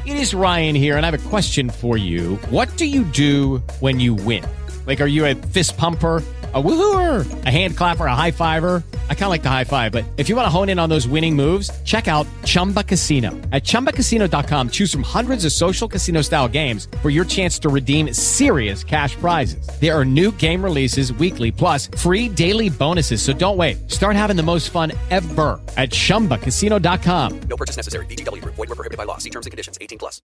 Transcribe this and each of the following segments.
It is Ryan here, and I have a question for you. What do you do when you win? Like, are you a fist pumper, a woohooer, a hand clapper, a high fiver? I kind of like the high five, but if you want to hone in on those winning moves, check out Chumba Casino. At ChumbaCasino.com, choose from hundreds of social casino-style games for your chance to redeem serious cash prizes. There are new game releases weekly, plus free daily bonuses. So don't wait. Start having the most fun ever at ChumbaCasino.com. No purchase necessary. VGW Group. Void where prohibited by law. See terms and conditions. 18 plus.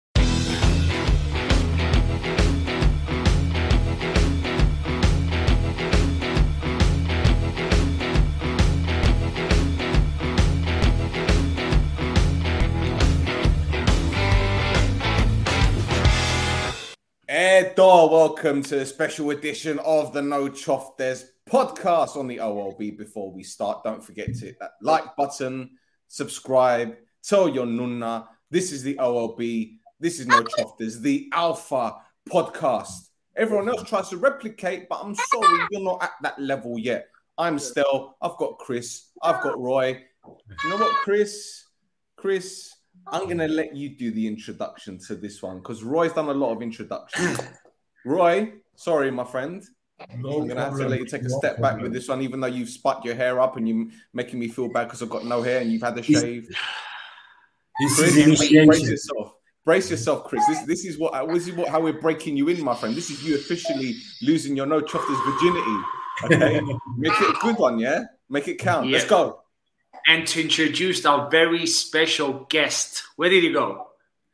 Edo, welcome to a special edition of the No Choftes podcast on the OLB. Before we start, don't forget to hit that like button, subscribe, tell your nunna. This is the OLB. This is No Choftes, the Alpha podcast. Everyone else tries to replicate, but I'm sorry, you're not at that level yet. I'm Stel. I've got Chris. I've got Roy. You know what, Chris? I'm going to let you do the introduction to this one because Roy's done a lot of introductions. Roy, sorry, my friend. I'm going to have to let you take a step back with this one, even though you've spiked your hair up and you're making me feel bad because I've got no hair and you've had a shave. Chris, brace yourself, Chris. This is how we're breaking you in, my friend. This is you officially losing your No Choftes virginity. Okay? Make it a good one, yeah? Make it count. Yeah. Let's go. And to introduce our very special guest. Where did he go?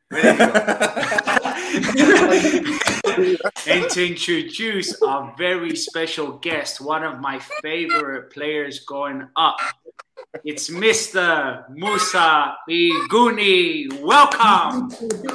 And to introduce our very special guest, one of my favorite players going up. It's Mr. Musa Iguni. Welcome.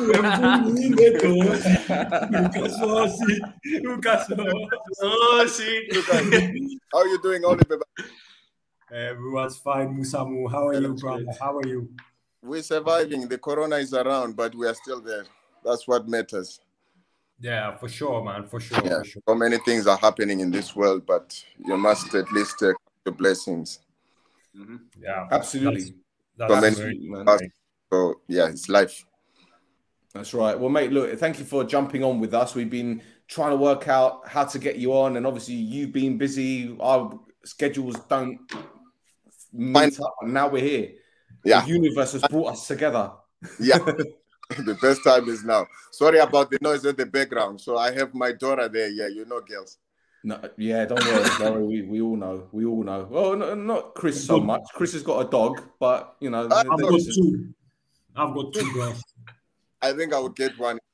How are you doing, Oliver? Everyone's fine, Musamu. How are you, brother? How are you? We're surviving. The corona is around, but we are still there. That's what matters. Yeah, for sure, man. For sure. Yeah. For sure. So many things are happening in this world, but you must at least take the blessings. Mm-hmm. Yeah, absolutely. That's absolutely, man. So, yeah, it's life. That's right. Well, mate, look, thank you for jumping on with us. We've been trying to work out how to get you on, and obviously you've been busy. Our schedules don't meet up, and now we're here. Yeah. The universe has brought us together. Yeah. The best time is now. Sorry about the noise in the background. So I have my daughter there. Yeah, you know, girls. No, yeah, don't worry. We all know. We all know. Well, not Chris so much. Chris has got a dog, but you know, I've got two. I've got two girls. I think I would get one.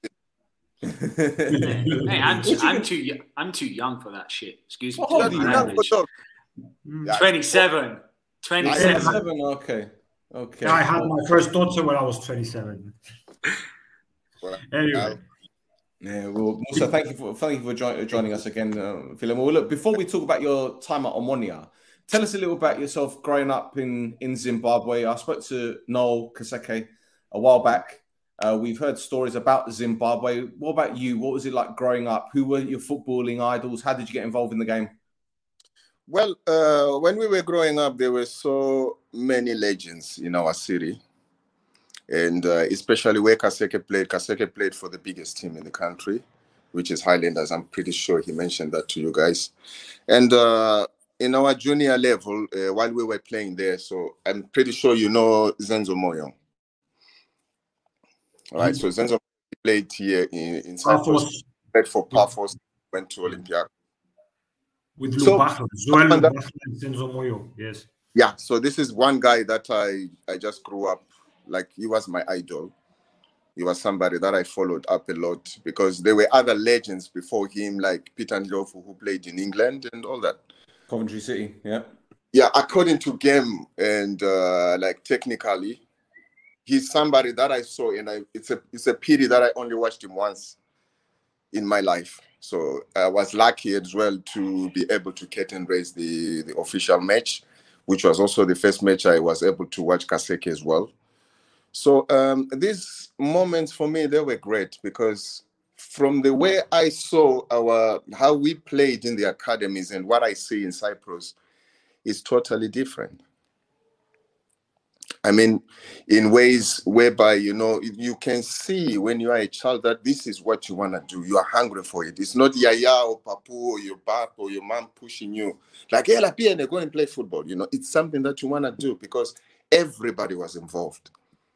Hey, I'm too young for that shit. Excuse me. How old are you? 27. 27. Okay. I had my first daughter when I was 27. Well, anyway. Yeah, well, Musa, thank you for joining us again, Philemon. Well, look, before we talk about your time at Omonia, tell us a little about yourself growing up in Zimbabwe. I spoke to Noel Kaseke a while back. We've heard stories about Zimbabwe. What about you? What was it like growing up? Who were your footballing idols? How did you get involved in the game? Well, when we were growing up, there were so many legends in our city. And especially where Kaseke played for the biggest team in the country, which is Highlanders. I'm pretty sure he mentioned that to you guys. And in our junior level, while we were playing there, so I'm pretty sure you know Zenzo Moyo. All right, so Zenzo played here in Cyprus, played for Paphos, went to Olympia. With Zenzo Moyo, yes. Yeah, so this is one guy that I just grew up. Like, he was my idol. He was somebody that I followed up a lot because there were other legends before him, like Peter Ndlovu, who played in England and all that. Coventry City, yeah. Yeah, according to game and like technically, he's somebody that I saw, and it's a pity that I only watched him once in my life. So I was lucky as well to be able to curtain raise the official match, which was also the first match I was able to watch Kaseke as well. So these moments for me, they were great because from the way I saw how we played in the academies and what I see in Cyprus is totally different. I mean, in ways whereby, you know, you can see when you are a child that this is what you want to do. You are hungry for it. It's not yaya or papu or your pap or your mom pushing you. Like, hey, la pia, go and play football. You know, it's something that you want to do because everybody was involved.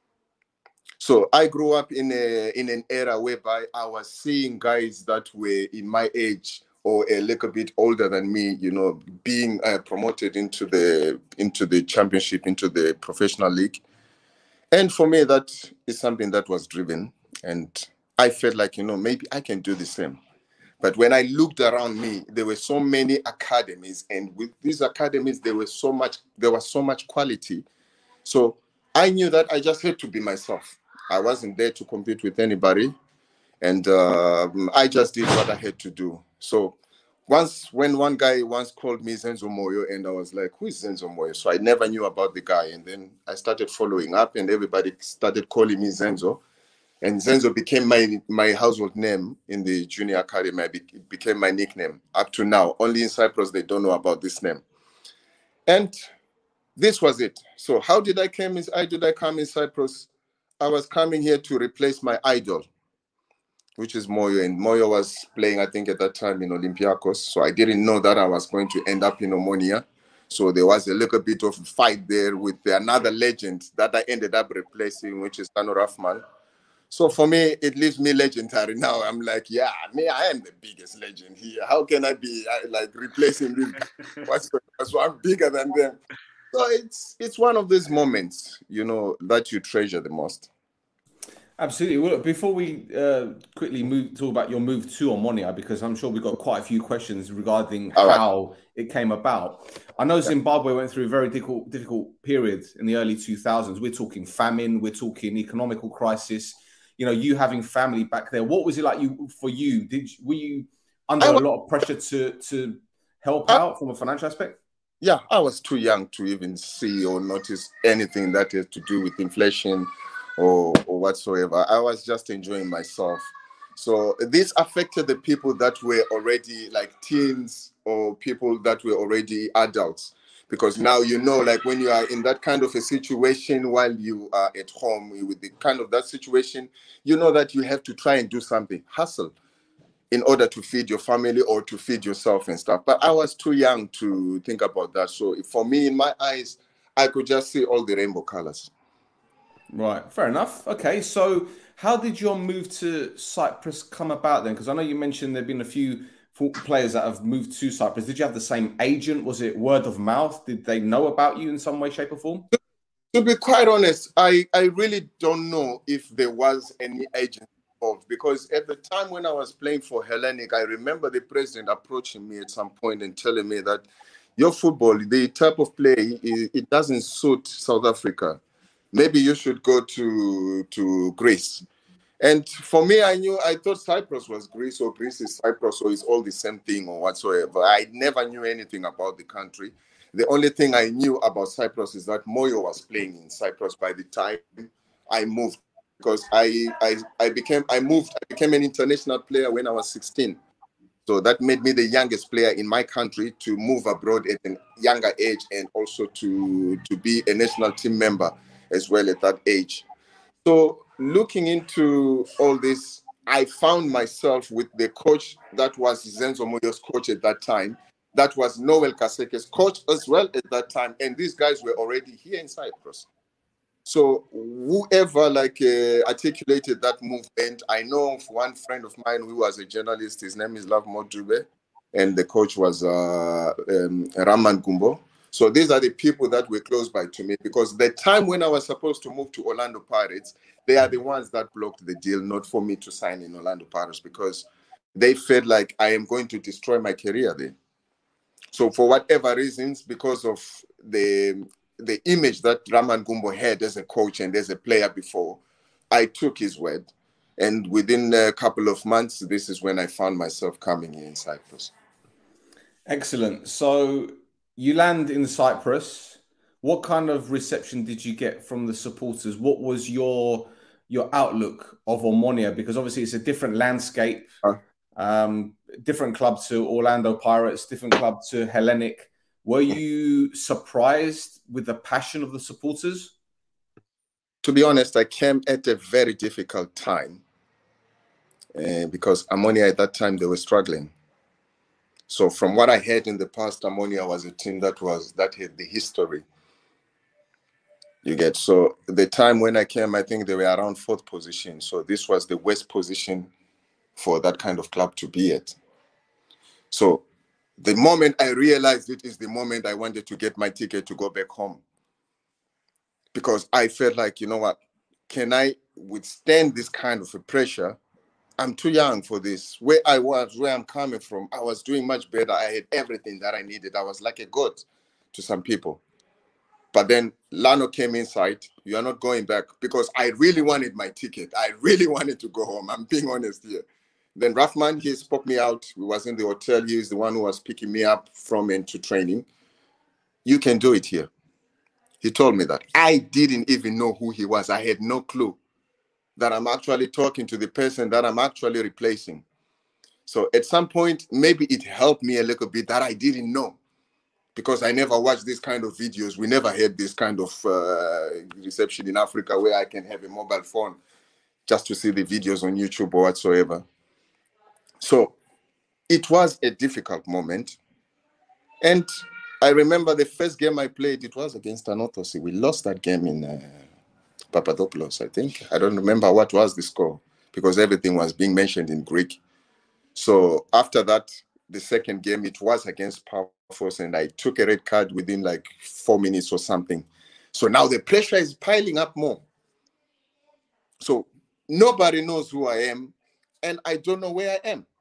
So I grew up in an era whereby I was seeing guys that were in my age or a little bit older than me, you know, being promoted into the championship, into the professional league. And for me, that is something that was driven. And I felt like, you know, maybe I can do the same. But when I looked around me, there were so many academies. And with these academies, there was so much quality. So I knew that I just had to be myself. I wasn't there to compete with anybody. And I just did what I had to do. So when one guy once called me Zenzo Moyo, and I was like, who is Zenzo Moyo? So I never knew about the guy. And then I started following up, and everybody started calling me Zenzo. And Zenzo became my household name in the junior academy. It became my nickname up to now. Only in Cyprus, they don't know about this name. And this was it. So how did I come in Cyprus? I was coming here to replace my idol, which is Moyo. And Moyo was playing, I think, at that time in Olympiacos. So I didn't know that I was going to end up in Omonia. So there was a little bit of a fight there with another legend that I ended up replacing, which is Tano Rahman. So for me, it leaves me legendary now. I'm like, yeah, I am the biggest legend here. How can I be like replacing this? So I'm bigger than them. So it's one of those moments, you know, that you treasure the most. Absolutely. Well, before we quickly talk about your move to Omonia, because I'm sure we've got quite a few questions regarding how it came about. I know Zimbabwe went through a very difficult period in the early 2000s. We're talking famine, we're talking economical crisis. You know, you having family back there. What was it like for you? Were you under a lot of pressure to help out from a financial aspect? Yeah, I was too young to even see or notice anything that has to do with inflation or whatsoever. I was just enjoying myself. So this affected the people that were already like teens or people that were already adults. Because now, you know, like when you are in that kind of a situation while you are at home with the kind of that situation, you know that you have to try and do something, hustle, in order to feed your family or to feed yourself and stuff. But I was too young to think about that. So for me, in my eyes, I could just see all the rainbow colors. Right, fair enough. Okay, so how did your move to Cyprus come about then? Because I know you mentioned there have been a few players that have moved to Cyprus. Did you have the same agent? Was it word of mouth? Did they know about you in some way, shape or form? To be quite honest, I really don't know if there was any agent involved, because at the time when I was playing for Hellenic, I remember the president approaching me at some point and telling me that your football, the type of play, it doesn't suit South Africa. Maybe you should go to Greece. And for me, I thought Cyprus was Greece or Greece is Cyprus, so it's all the same thing or whatsoever. I never knew anything about the country. The only thing I knew about Cyprus is that Moyo was playing in Cyprus by the time I moved, because I became an international player when I was 16. So that made me the youngest player in my country to move abroad at a younger age, and also to be a national team member as well at that age. So looking into all this, I found myself with the coach that was Zenzo Moyo's coach at that time. That was Noel Kaseke's coach as well at that time. And these guys were already here in Cyprus. So whoever articulated that movement, I know of one friend of mine who was a journalist. His name is Love Modube, and the coach was Raman Gumbo. So these are the people that were close by to me, because the time when I was supposed to move to Orlando Pirates, they are the ones that blocked the deal, not for me to sign in Orlando Pirates, because they felt like I am going to destroy my career there. So for whatever reasons, because of the image that Raman Gumbo had as a coach and as a player before, I took his word. And within a couple of months, this is when I found myself coming here in Cyprus. Excellent. So you land in Cyprus. What kind of reception did you get from the supporters? What was your outlook of Omonia? Because obviously it's a different landscape, different club to Orlando Pirates, different club to Hellenic. Were you surprised with the passion of the supporters? to be honest, I came at a very difficult time because Ammonia at that time, they were struggling. So from what I heard in the past, Ammonia was a team that had the history. You get, so the time when I came, I think they were around 4th position. So this was the worst position for that kind of club to be at. So the moment I realized it is the moment I wanted to get my ticket to go back home. Because I felt like, you know what, can I withstand this kind of a pressure? I'm too young for this. Where I'm coming from, I was doing much better. I had everything that I needed. I was like a god to some people. But then Lano came inside. You are not going back, because I really wanted my ticket. I really wanted to go home. I'm being honest here. Then Rahman, he spoke me out. We was in the hotel. He was the one who was picking me up from into training. You can do it here. He told me that. I didn't even know who he was. I had no clue that I'm actually talking to the person that I'm actually replacing. So at some point, maybe it helped me a little bit that I didn't know, because I never watched this kind of videos. We never had this kind of reception in Africa where I can have a mobile phone just to see the videos on YouTube or whatsoever. So it was a difficult moment. And I remember the first game I played, it was against Anorthosis. We lost that game in Papadopoulos, I think. I don't remember what was the score, because everything was being mentioned in Greek. So after that, the second game, it was against Paphos, and I took a red card within like 4 minutes or something. So now the pressure is piling up more. So nobody knows who I am, and I don't know where I am.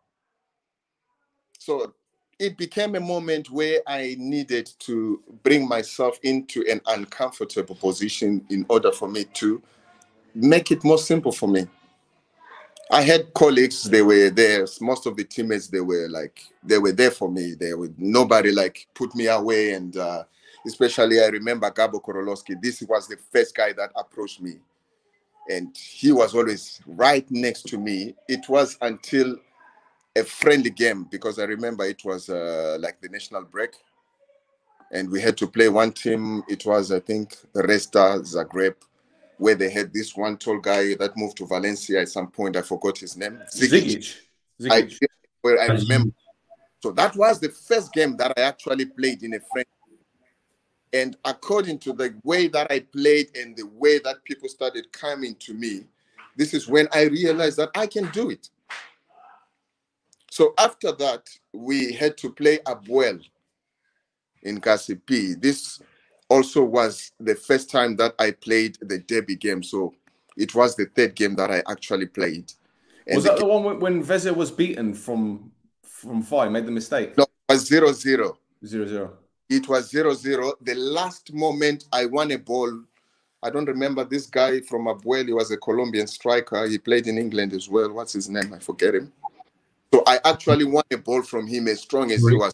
So it became a moment where I needed to bring myself into an uncomfortable position in order for me to make it more simple for me. I had colleagues, they were there. Most of the teammates, they were there for me. Nobody like put me away. And especially I remember Gabo Korolowski. This was the first guy that approached me. And he was always right next to me. It was until a friendly game, because I remember it was like the national break. And we had to play one team. It was, I think, Resta Zagreb, where they had this one tall guy that moved to Valencia at some point. I forgot his name. Zigic. I remember. So that was the first game that I actually played in a friendly. And according to the way that I played and the way that people started coming to me, this is when I realized that I can do it. So after that, we had to play Abuel in Kasipi. This also was the first time that I played the derby game. So it was the third game that I actually played. And was that the one when Veze was beaten from far? He made the mistake? No, it was 0-0. 0-0. It was 0-0. The last moment I won a ball. I don't remember this guy from Abuel. He was a Colombian striker. He played in England as well. What's his name? I forget him. So I actually won a ball from him as strong as he was.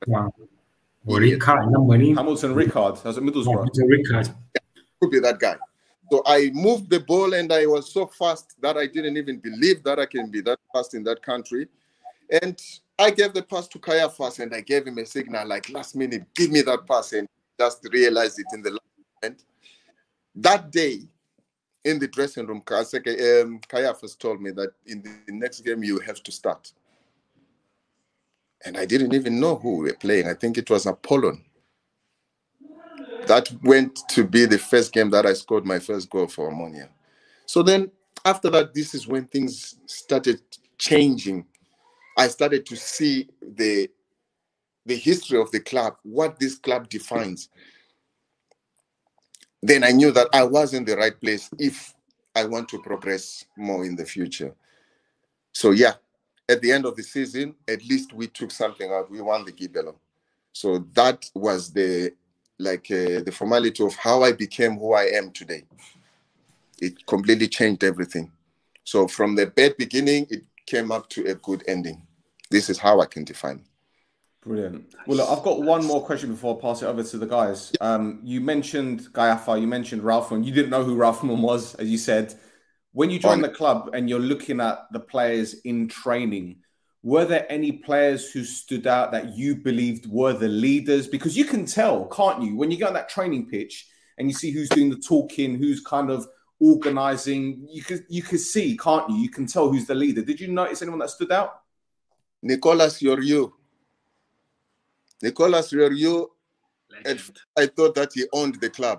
Hamilton Ricard. That was at Middlesbrough. Yeah, could be that guy. So I moved the ball and I was so fast that I didn't even believe that I can be that fast in that country. And I gave the pass to Caiaphas and I gave him a signal like last minute, give me that pass, and just realized it in the last moment. That day in the dressing room, Caiaphas told me that in the next game you have to start. And I didn't even know who we were playing. I think it was Apollon. That went to be the first game that I scored my first goal for Ammonia. So then after that, this is when things started changing. I started to see the history of the club, what this club defines. Then I knew that I was in the right place if I want to progress more in the future. So yeah, at the end of the season, at least we took something out. We won the Gibelo. So that was the formality of how I became who I am today. It completely changed everything. So from the bad beginning, it came up to a good ending. This is how I can define it. Brilliant. Well, look, I've got one more question before I pass it over to the guys. You mentioned Gaiafa, you mentioned Ralphman. You didn't know who Ralphman was, as you said. When you joined the club and you're looking at the players in training, were there any players who stood out that you believed were the leaders? Because you can tell, can't you, when you go on that training pitch and you see who's doing the talking, who's kind of organizing. You could see, can't you? You can tell who's the leader. Did you notice anyone that stood out? Nicolas Yorio. Nicolas Yorio, I thought that he owned the club.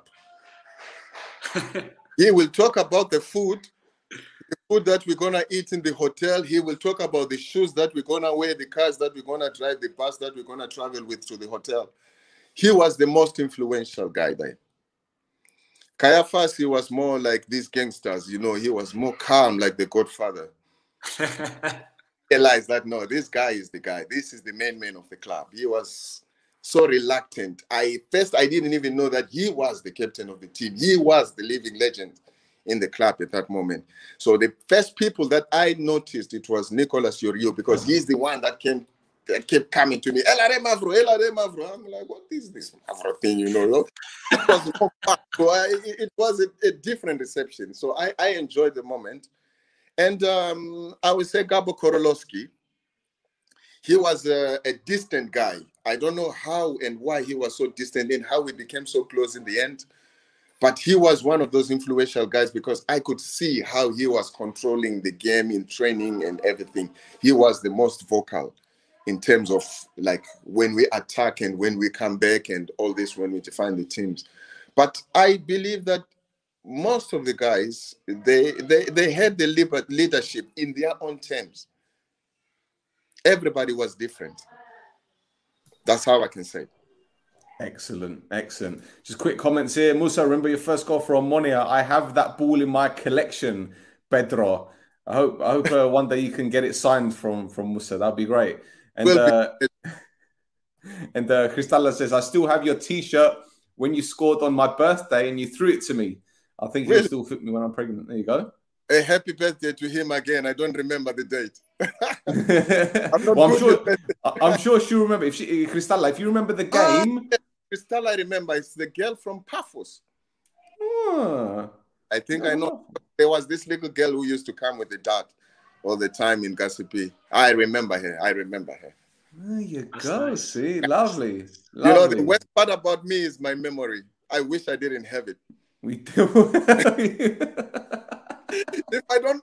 He will talk about the food that we're going to eat in the hotel. He will talk about the shoes that we're going to wear, the cars that we're going to drive, the bus that we're going to travel with to the hotel. He was the most influential guy there. Caiaphas, he was more like these gangsters, he was more calm, like the Godfather. Realized that, no, this guy is the guy. This is the main man of the club. He was so reluctant. I didn't even know that he was the captain of the team. He was the living legend in the club at that moment. So the first people that I noticed, it was Nicolas Yorio, because he's the one that kept coming to me. LRM Mavro. I'm like, what is this Mavro thing, It was more fun. So it was a different reception. So I enjoyed the moment. And I would say Gabo Korolowski, he was a distant guy. I don't know how and why he was so distant and how we became so close in the end. But he was one of those influential guys because I could see how he was controlling the game in training and everything. He was the most vocal in terms of like when we attack and when we come back and all this when we define the teams. But I believe that most of the guys, they had the leadership in their own terms. Everybody was different. That's how I can say. Excellent. Just quick comments here. Musa, remember your first goal for Omonia? I have that ball in my collection, Pedro. I hope one day you can get it signed from Musa. That'd be great. And Cristalla says, I still have your T-shirt when you scored on my birthday and you threw it to me. I think he'll still fit me when I'm pregnant. There you go. A happy birthday to him again. I don't remember the date. I'm sure she'll remember. Cristalla, if you remember the game. Cristalla, I remember. It's the girl from Paphos. I think I know. There was this little girl who used to come with the dad all the time in Gassipi. I remember her. There you go. Nice. See, lovely. The worst part about me is my memory. I wish I didn't have it. We do. If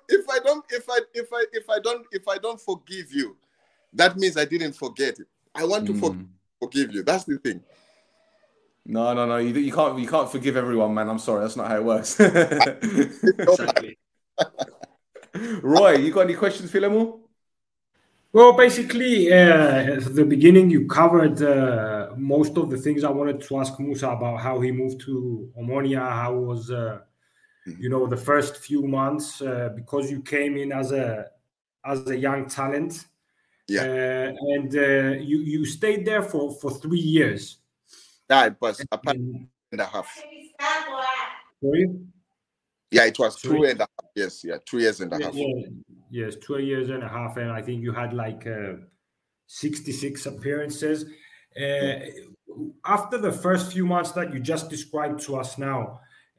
I don't forgive you, that means I didn't forget it. I want to forgive you. That's the thing. No. You can't forgive everyone, man. I'm sorry. That's not how it works. Exactly. Roy, you got any questions, Philemon? Well, basically, at the beginning, you covered most of the things I wanted to ask Musa about how he moved to Omonia, how was, the first few months, because you came in as a young talent. Yeah. And you stayed there for 3 years. Yeah, it was a year and a half. Sorry? Yeah, it was 2.5 years. Yeah, 2 years and a half. Yes, 2 years and a half. And I think you had like 66 appearances. After the first few months that you just described to us now,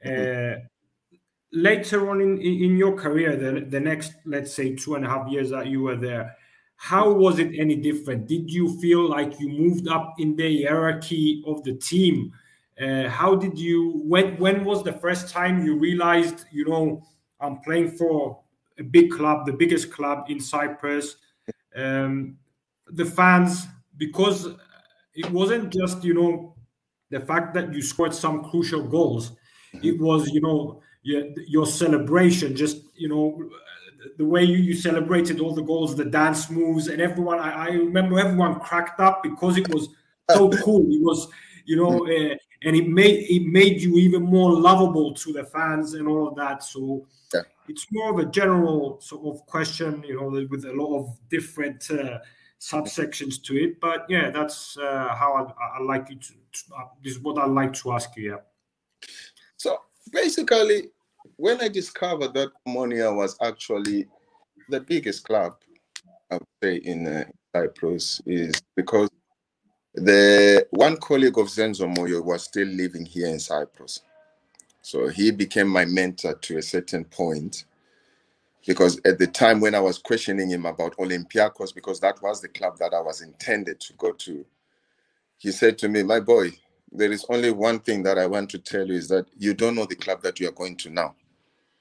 later on in your career, the next, let's say, 2.5 years that you were there, how was it any different? Did you feel like you moved up in the hierarchy of the team? How did you, when was the first time you realized, I'm playing for a big club, the biggest club in Cyprus? The fans, because it wasn't just, the fact that you scored some crucial goals. It was, your celebration, just, the way you celebrated all the goals, the dance moves, and everyone, I remember everyone cracked up because it was so cool. It was, and it made you even more lovable to the fans and all of that. So it's more of a general sort of question, with a lot of different subsections to it. But yeah, that's how I like you to. This is what I like to ask you. Yeah. So basically, when I discovered that Omonia was actually the biggest club, I would say, in Cyprus, is because the one colleague of Zenzo Moyo was still living here in Cyprus. So he became my mentor to a certain point, because at the time when I was questioning him about Olympiacos, because that was the club that I was intended to go to, he said to me, my boy, there is only one thing that I want to tell you, is that you don't know the club that you are going to now.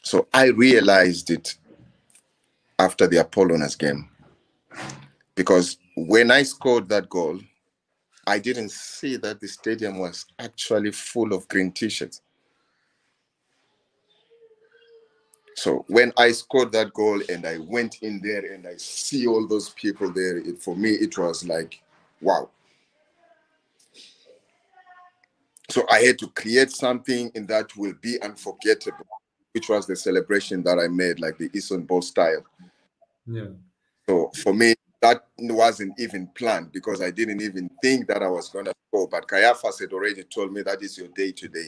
So I realized it after the Apollonas game, because when I scored that goal, I didn't see that the stadium was actually full of green t-shirts. So when I scored that goal and I went in there and I see all those people there, for me, it was like, wow. So I had to create something and that will be unforgettable, which was the celebration that I made, like the Eastern Bowl style. Yeah. So for me, that wasn't even planned because I didn't even think that I was going to score. But Caiaphas had already told me that is your day today.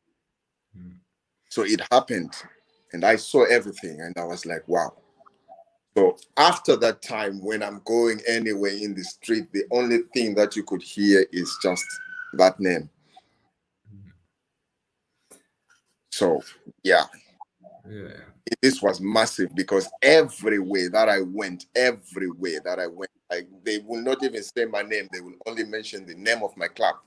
So it happened and I saw everything and I was like, wow. So after that time, when I'm going anywhere in the street, the only thing that you could hear is just that name. So, yeah. This was massive because everywhere that I went, they will not even say my name. They will only mention the name of my club.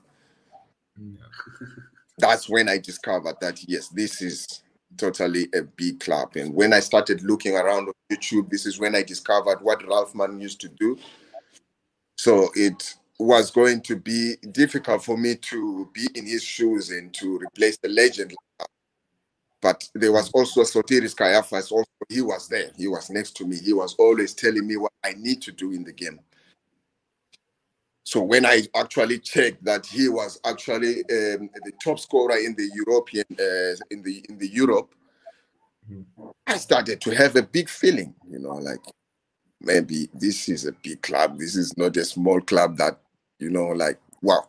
That's when I discovered that, yes, this is totally a big club. And when I started looking around on YouTube, this is when I discovered what Ralph Mann used to do. So it was going to be difficult for me to be in his shoes and to replace the legend. But there was also Sotiris Caiaphas. Also, he was there. He was next to me. He was always telling me what I need to do in the game. So when I actually checked that he was actually the top scorer in the European in the Europe, I started to have a big feeling. You know, like maybe this is a big club. This is not a small club. That, you know, like wow.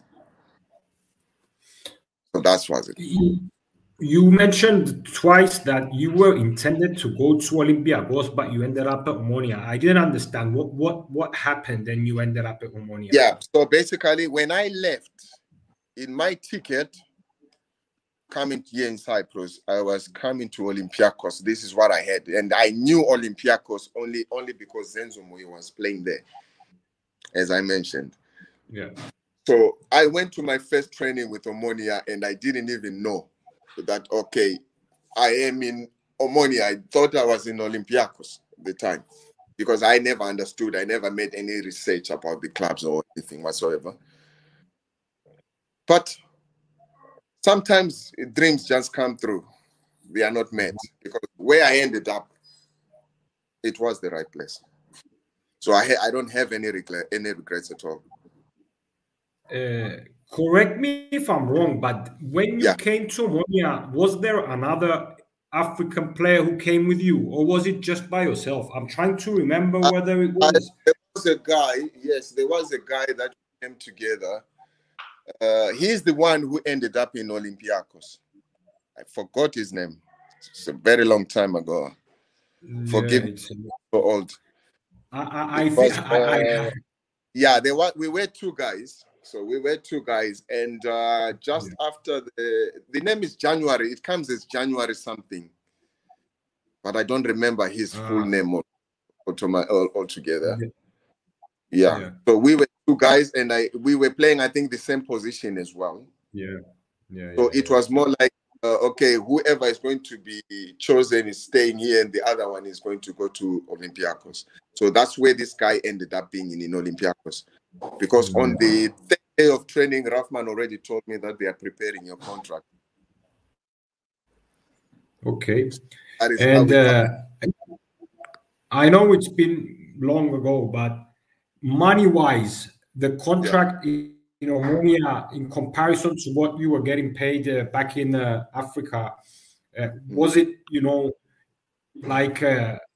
So that was it. You mentioned twice that you were intended to go to Olympiacos, but you ended up at Omonia. I didn't understand what happened, and you ended up at Omonia. Yeah, so basically, when I left, in my ticket coming here in Cyprus, I was coming to Olympiacos. This is what I had, and I knew Olympiacos only because Zenzo Moyo was playing there, as I mentioned. Yeah. So I went to my first training with Omonia, and I didn't even know that, okay, I am in Omonia. I thought I was in Olympiacos at the time because I never understood. I never made any research about the clubs or anything whatsoever. But sometimes dreams just come true. They are not met because where I ended up, it was the right place. So I don't have any regrets at all. Correct me if I'm wrong, but when you came to Omonia, was there another African player who came with you, or was it just by yourself? I'm trying to remember whether it was. There was a guy, yes, there was a guy that came together. He's the one who ended up in Olympiacos. I forgot his name. It's a very long time ago. Forgive me, so old. We were two guys. So we were two guys, and just after the name is January. It comes as January something, but I don't remember his full name altogether. Yeah. So we were two guys, and we were playing, I think, the same position as well. So it was more like, okay, whoever is going to be chosen is staying here, and the other one is going to go to Olympiacos. So that's where this guy ended up being in Olympiacos. Because on the third day of training, Ralphman already told me that they are preparing your contract. Okay. And I know it's been long ago, but money-wise, the contract in Omonia, in comparison to what you were getting paid back in Africa, was it, like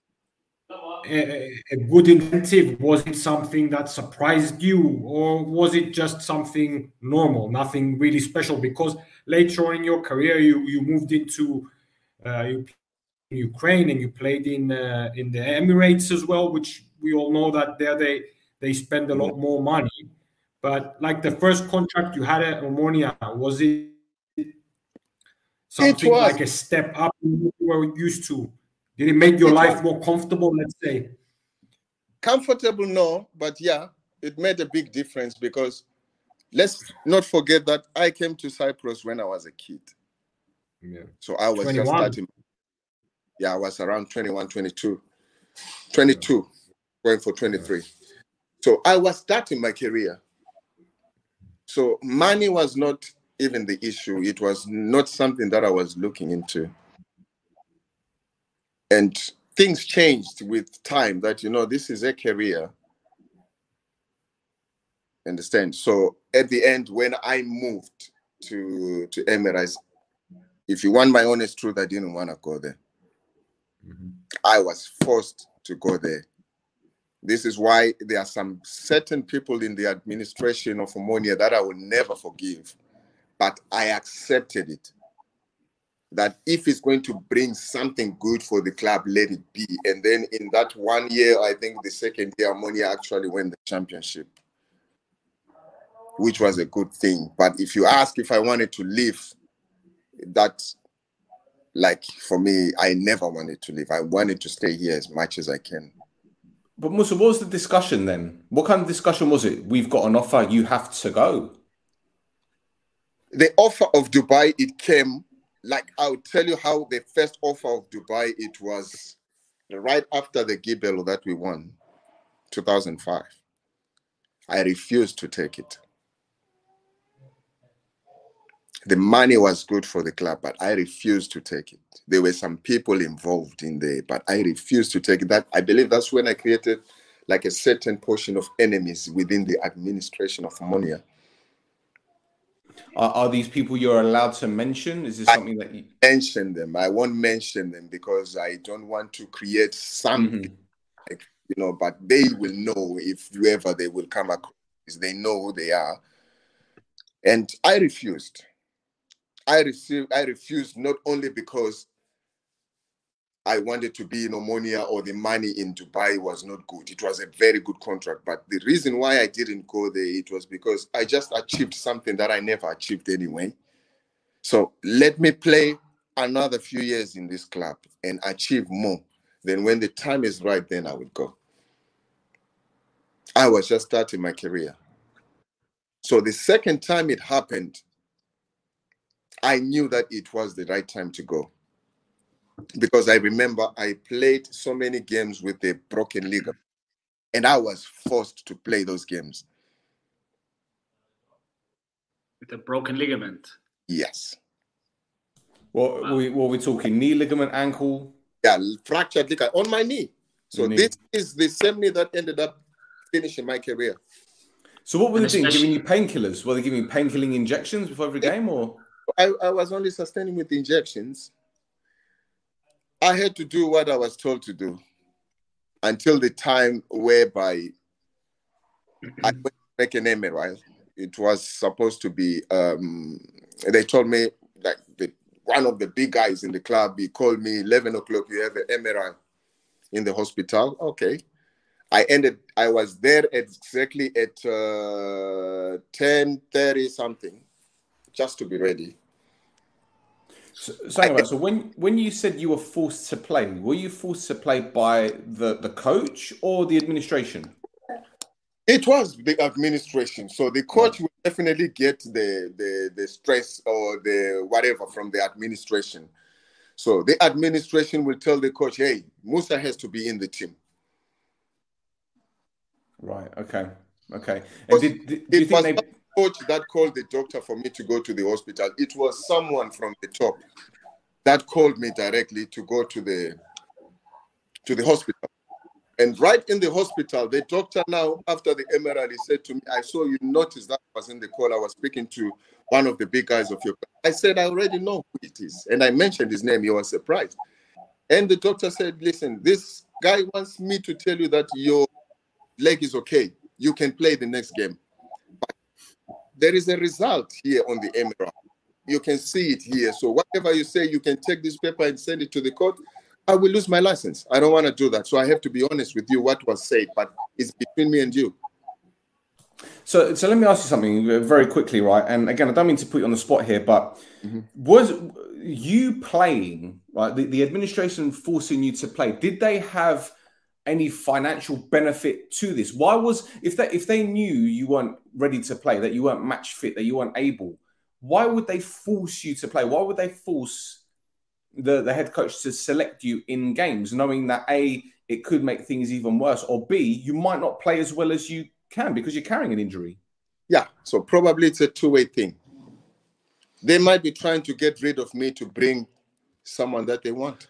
a good incentive? Was it something that surprised you, or was it just something normal, nothing really special? Because later on in your career, you moved into Ukraine and you played in the Emirates as well, which we all know that there they spend a lot more money. But like the first contract you had at Omonia, was it something like a step up from what you were used to? Did it make your life more comfortable, let's say? Comfortable, no. But yeah, it made a big difference because let's not forget that I came to Cyprus when I was a kid. Yeah. So I was 21. Just starting. Yeah, I was around 21, 22, going for 23. So I was starting my career. So money was not even the issue. It was not something that I was looking into. And things changed with time that, this is a career. Understand? So at the end, when I moved to Emirates, if you want my honest truth, I didn't want to go there. I was forced to go there. This is why there are some certain people in the administration of Omonia that I will never forgive. But I accepted it. That if it's going to bring something good for the club, let it be. And then in that 1 year, I think the second year, Omonia actually won the championship, which was a good thing. But if you ask if I wanted to leave, that, like, for me, I never wanted to leave. I wanted to stay here as much as I can. But Musa, what was the discussion then? What kind of discussion was it? We've got an offer, you have to go. The offer of Dubai, it came, like, I'll tell you how the first offer of Dubai, it was right after the Gibel that we won, 2005. I refused to take it. The money was good for the club, but I refused to take it. There were some people involved in there, but I refused to take it. That, I believe that's when I created like a certain portion of enemies within the administration of Omonia. Are these people you're allowed to mention? Is this something that you mention them? I won't mention them because I don't want to create something, like, but they will know if whoever they will come across, they know who they are. And I refused. I refused not only because I wanted to be in Omonia or the money in Dubai was not good. It was a very good contract. But the reason why I didn't go there, it was because I just achieved something that I never achieved anyway. So let me play another few years in this club and achieve more. Then when the time is right, then I would go. I was just starting my career. So the second time it happened, I knew that it was the right time to go. Because I remember I played so many games with a broken ligament, and I was forced to play those games. With a broken ligament? Yes. What were we talking? Knee ligament, ankle? Yeah, fractured ligament on my knee. So this is the same knee that ended up finishing my career. So what were they doing? Giving you painkillers? Were they giving you painkilling injections before every game, or? I was only sustaining with injections. I had to do what I was told to do until the time whereby I went to make an MRI. It was supposed to be, they told me, like, one of the big guys in the club, he called me 11 o'clock, you have an MRI in the hospital. Okay. I was there exactly at 10:30 something, just to be ready. So when you said you were forced to play, were you forced to play by the coach or the administration? It was the administration. So the coach will definitely get the stress or the whatever from the administration. So the administration will tell the coach, hey, Musa has to be in the team. Right. Okay. And did you think coach that called the doctor for me to go to the hospital? It was someone from the top that called me directly to go to the hospital. And right in the hospital, the doctor now, after the MRI, he said to me, I saw you noticed that I was in the call. I was speaking to one of the big guys of your club. I said, I already know who it is. And I mentioned his name. He was surprised. And the doctor said, listen, this guy wants me to tell you that your leg is okay. You can play the next game. But there is a result here on the MRI. You can see it here. So whatever you say, you can take this paper and send it to the court. I will lose my license. I don't want to do that. So I have to be honest with you what was said, but it's between me and you. So let me ask you something very quickly, right? And again, I don't mean to put you on the spot here, but was you playing, right? The administration forcing you to play, did they have any financial benefit to this? Why was, if they knew you weren't ready to play, that you weren't match fit, that you weren't able, why would they force you to play? Why would they force the head coach to select you in games, knowing that A, it could make things even worse, or B, you might not play as well as you can because you're carrying an injury? Yeah, so probably it's a two-way thing. They might be trying to get rid of me to bring someone that they want.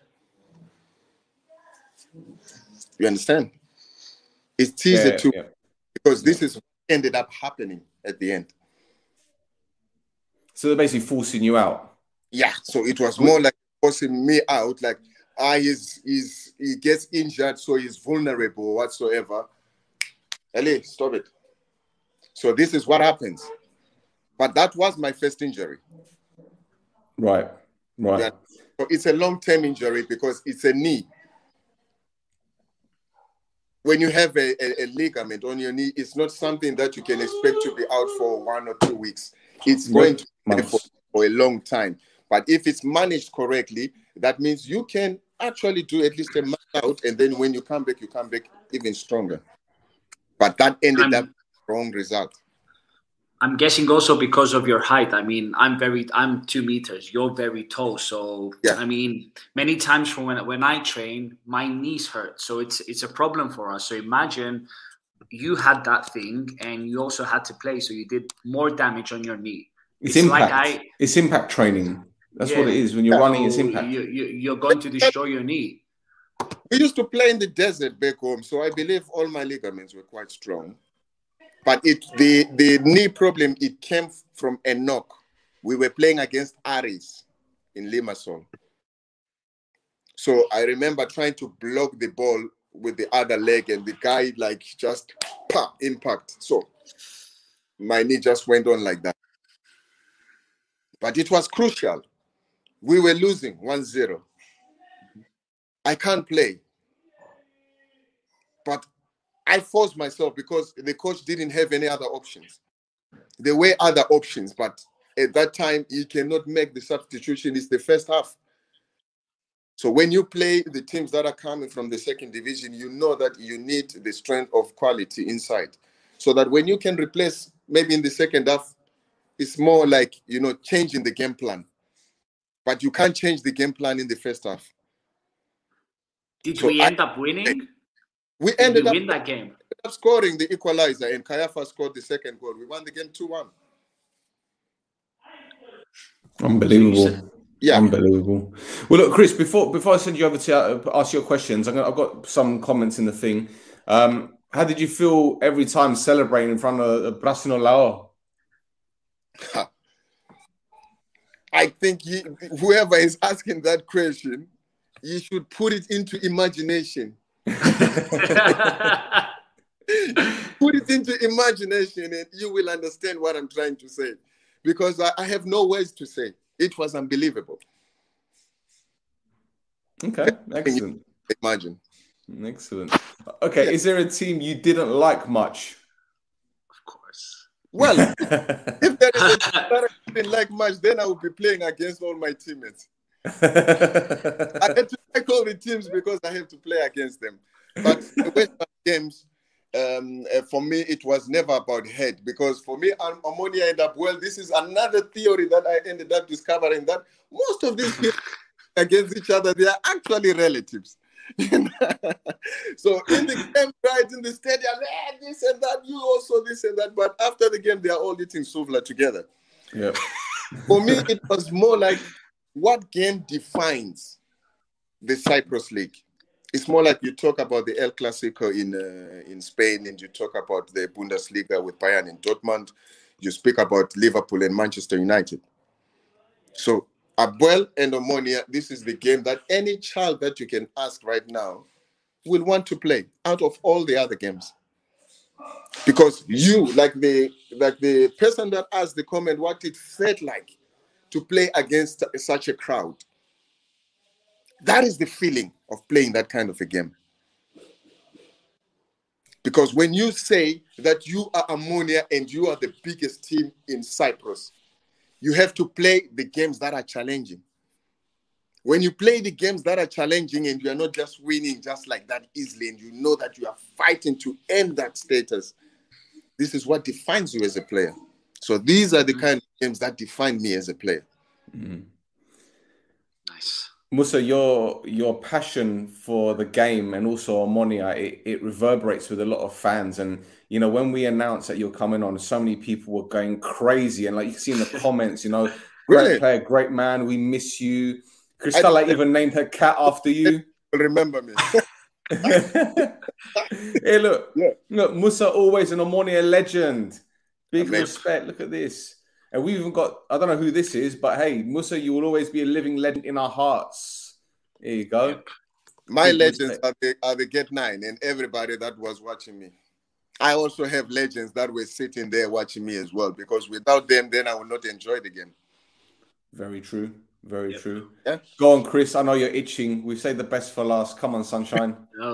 You understand? It is a two, because this is what ended up happening at the end. So they're basically forcing you out. Yeah, so it was more like forcing me out, like he gets injured, so he's vulnerable whatsoever. Ellie, stop it. So this is what happens. But that was my first injury. Right. Yeah. So it's a long-term injury because it's a knee. When you have a ligament on your knee, it's not something that you can expect to be out for 1 or 2 weeks. It's going to be for a long time. But if it's managed correctly, that means you can actually do at least a month out, and then when you come back even stronger. But that ended up wrong result. I'm guessing also because of your height. I mean, I'm 2 meters. You're very tall. So, yeah. I mean, many times when I train, my knees hurt. So it's a problem for us. So imagine you had that thing and you also had to play. So you did more damage on your knee. It's impact. It's impact training. That's what it is. When you're running, it's impact. You're going to destroy your knee. We used to play in the desert back home. So I believe all my ligaments were quite strong. But the knee problem, it came from a knock. We were playing against Aris in Limassol. So I remember trying to block the ball with the other leg, and the guy just impact. So my knee just went on like that. But it was crucial. We were losing 1-0. I can't play. But I forced myself because the coach didn't have any other options. There were other options, but at that time, you cannot make the substitution. It's the first half. So when you play the teams that are coming from the second division, you know that you need the strength of quality inside. So that when you can replace, maybe in the second half, it's more like, changing the game plan. But you can't change the game plan in the first half. Did we end up winning? We ended up win that game. Scoring the equalizer, and Kayafa scored the second goal. We won the game 2-1. Unbelievable. Yeah. Unbelievable. Well, look, Chris, before I send you over to ask your questions, I've got some comments in the thing. How did you feel every time celebrating in front of Brasino Lao? I think whoever is asking that question, you should put it into imagination. Put it into imagination and you will understand what I'm trying to say, because I have no words to say. It was unbelievable. Okay, excellent. Imagine. Excellent. Okay, yeah. Is there a team you didn't like much? Of course. Well, if there is a team that I didn't like much, then I would be playing against all my teammates. I had to like all the teams because I have to play against them. But the West Ham games, for me, it was never about head, because for me, Ammonia ended up, this is another theory that I ended up discovering, that most of these people against each other, they are actually relatives. So in the game, right, in the stadium, this and that, you also this and that, but after the game, they are all eating souvla together. Yeah. For me, it was more like, what game defines the Cyprus League? It's more like you talk about the El Clasico in Spain, and you talk about the Bundesliga with Bayern and Dortmund. You speak about Liverpool and Manchester United. So APOEL and Omonia, this is the game that any child that you can ask right now will want to play out of all the other games. Because you, like the person that asked the comment, what it felt like to play against such a crowd. That is the feeling of playing that kind of a game. Because when you say that you are Ammonia and you are the biggest team in Cyprus, you have to play the games that are challenging. When you play the games that are challenging and you are not just winning just like that easily, and you know that you are fighting to end that status, this is what defines you as a player. So these are the kind of games that define me as a player. Mm. Nice. Musa, your passion for the game and also Omonia, it reverberates with a lot of fans. And you know, when we announced that you're coming on, so many people were going crazy. And like you can see in the comments, you know, great Really? player, great man, we miss you. I Cristela even named her cat after you. remember me. Hey, look, Yeah. look, Musa always an Omonia legend. Big Amazing. respect. Look at this. And we've even got, I don't know who this is, but hey, Musa, you will always be a living legend in our hearts. There you go. My Big legends respect. are the Get Nine and everybody that was watching me. I also have legends that were sitting there watching me as well, because without them, then I would not enjoy the game. Very true. Very true. Yeah. Go on, Chris. I know you're itching. We say the best for last. Come on, sunshine.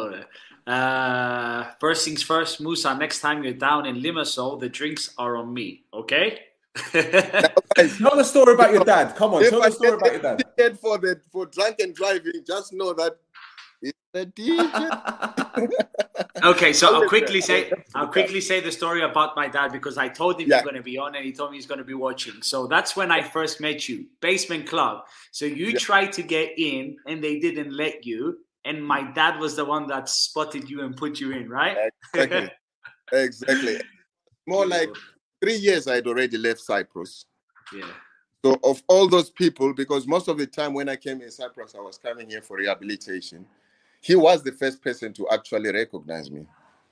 No. First things first, Musa, next time you're down in Limassol, the drinks are on me, okay? Tell the story about your dad. Come on, If tell I the story get about your dad. a ticket for drunken driving, just know that it's the DJ. Okay, so I'll quickly say the story about my dad, because I told him you're going to be on and he told me he's going to be watching. So that's when I first met you, Basement Club. So you tried to get in and they didn't let you, and my dad was the one that spotted you and put you in, right? Exactly. More like 3 years I'd already left Cyprus. Yeah. So of all those people, because most of the time when I came in Cyprus, I was coming here for rehabilitation. He was the first person to actually recognize me.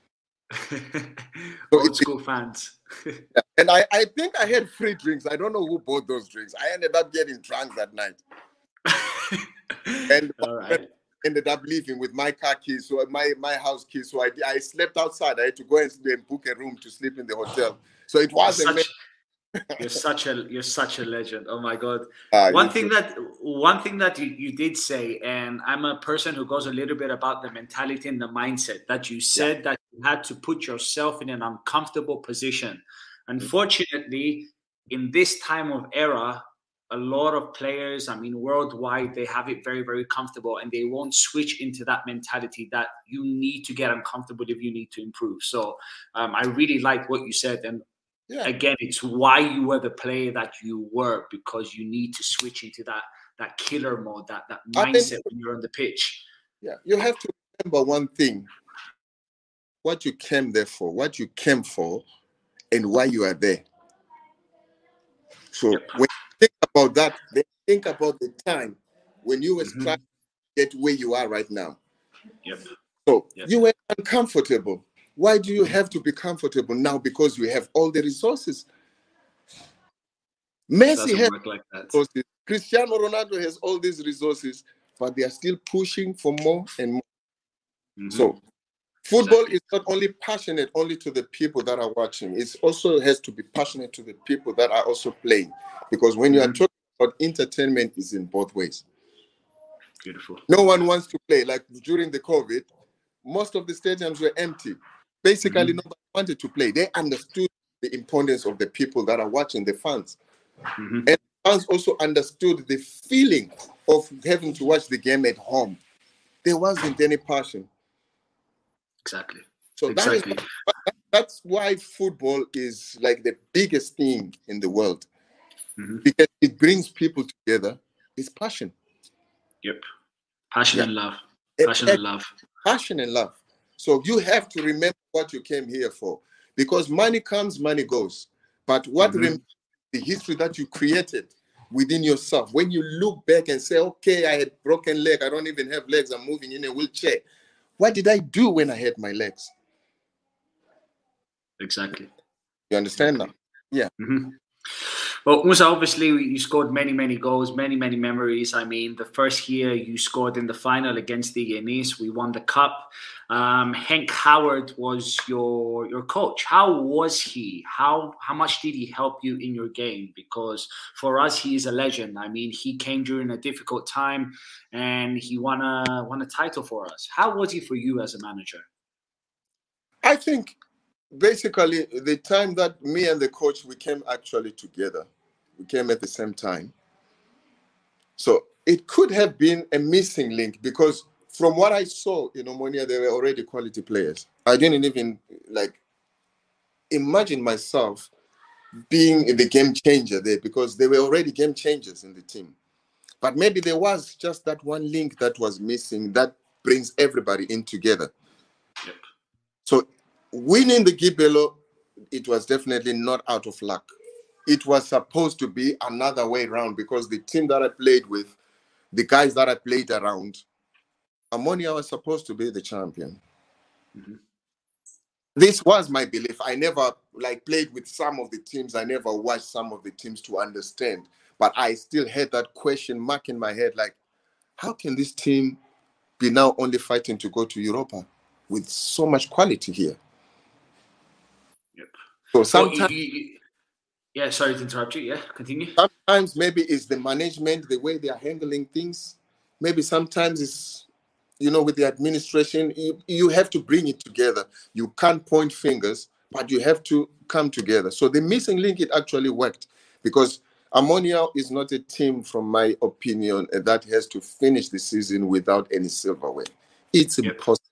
Old school fans. And I think I had free drinks. I don't know who bought those drinks. I ended up getting drunk that night. And All right. ended up leaving with my car keys, so my house keys. So I slept outside. I had to go and book a room to sleep in the hotel. So it wasn't. You're such a legend. Oh my God. One thing that you did say, and I'm a person who goes a little bit about the mentality and the mindset, that you said that you had to put yourself in an uncomfortable position. Unfortunately, in this time of era, a lot of players, I mean, worldwide, they have it very, very comfortable, and they won't switch into that mentality that you need to get uncomfortable if you need to improve. So I really like what you said. And again, it's why you were the player that you were, because you need to switch into that killer mode, that mindset when you're on the pitch. Yeah, you have to remember one thing: what you came there for, what you came for, and why you are there. So when you think about that, then think about the time when you were trying to get where you are right now. So you were uncomfortable. Why do you have to be comfortable now? Because you have all the resources. Messi has like that. resources. Cristiano Ronaldo has all these resources, but they are still pushing for more and more. So football is not only passionate only to the people that are watching. It also has to be passionate to the people that are also playing. Because when you are talking about entertainment, is in both ways. Beautiful. No one wants to play. Like during the COVID, most of the stadiums were empty. Basically, nobody wanted to play. They understood the importance of the people that are watching, the fans. And the fans also understood the feeling of having to watch the game at home. There wasn't any passion. Exactly. So that's why football is like the biggest thing in the world. Because it brings people together. It's passion. Yep. Passion and love. Passion and love. Passion and love. So you have to remember what you came here for, because money comes, money goes. But what remains, the history that you created within yourself. When you look back and say, okay, I had broken leg, I don't even have legs, I'm moving in a wheelchair. What did I do when I had my legs? Exactly. You understand now? Yeah. Well, Musa, obviously, you scored many, many goals, many, many memories. I mean, the first year you scored in the final against the Yenis, we won the cup. Henk Howard was your coach. How was he? How much did he help you in your game? Because for us, he is a legend. I mean, he came during a difficult time and he won a title for us. How was he for you as a manager? I think basically the time that me and the coach, we came actually together. We came at the same time. So it could have been a missing link, because from what I saw in Omonia, they were already quality players. I didn't even imagine myself being the game changer there, because they were already game changers in the team. But maybe there was just that one link that was missing that brings everybody in together. Yep. So winning the Gibelo, it was definitely not out of luck. It was supposed to be another way around, because the team that I played with, the guys that I played around, Ammonia was supposed to be the champion. Mm-hmm. This was my belief. I never played with some of the teams. I never watched some of the teams to understand. But I still had that question mark in my head, like, how can this team be now only fighting to go to Europa with so much quality here? Yep. So sometimes, yeah, sorry to interrupt you. Yeah, continue. Sometimes maybe it's the management, the way they are handling things. Maybe sometimes it's, with the administration, you have to bring it together. You can't point fingers, but you have to come together. So the missing link, it actually worked, because Ammonia is not a team, from my opinion, that has to finish the season without any silverware. It's impossible.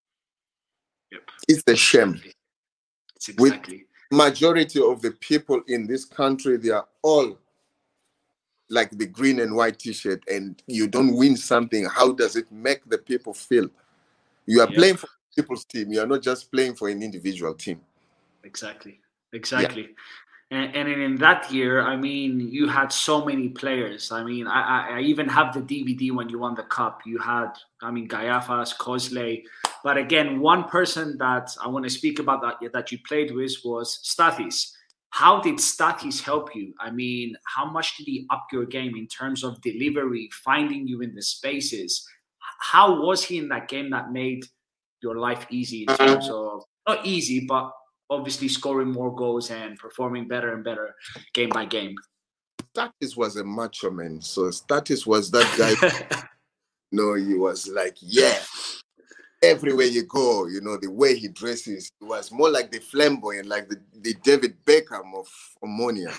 Yep. It's a shame. It's exactly. Majority of the people in this country, they are all like the green and white t-shirt, and you don't win something. How does it make the people feel? You are playing for people's team. You are not just playing for an individual team. Exactly. Yeah. And in that year, I mean, you had so many players. I mean, I even have the DVD when you won the cup. You had, Gaiafas, Kosley. But again, one person that I want to speak about that you played with was Stathis. How did Stathis help you? I mean, how much did he up your game in terms of delivery, finding you in the spaces? How was he in that game that made your life easy in terms of, not easy, but obviously scoring more goals and performing better and better game by game? Stathis was a macho man. So Stathis was that guy. He was like, everywhere you go, the way he dresses, he was more like the flamboyant, like the David Beckham of Ammonia.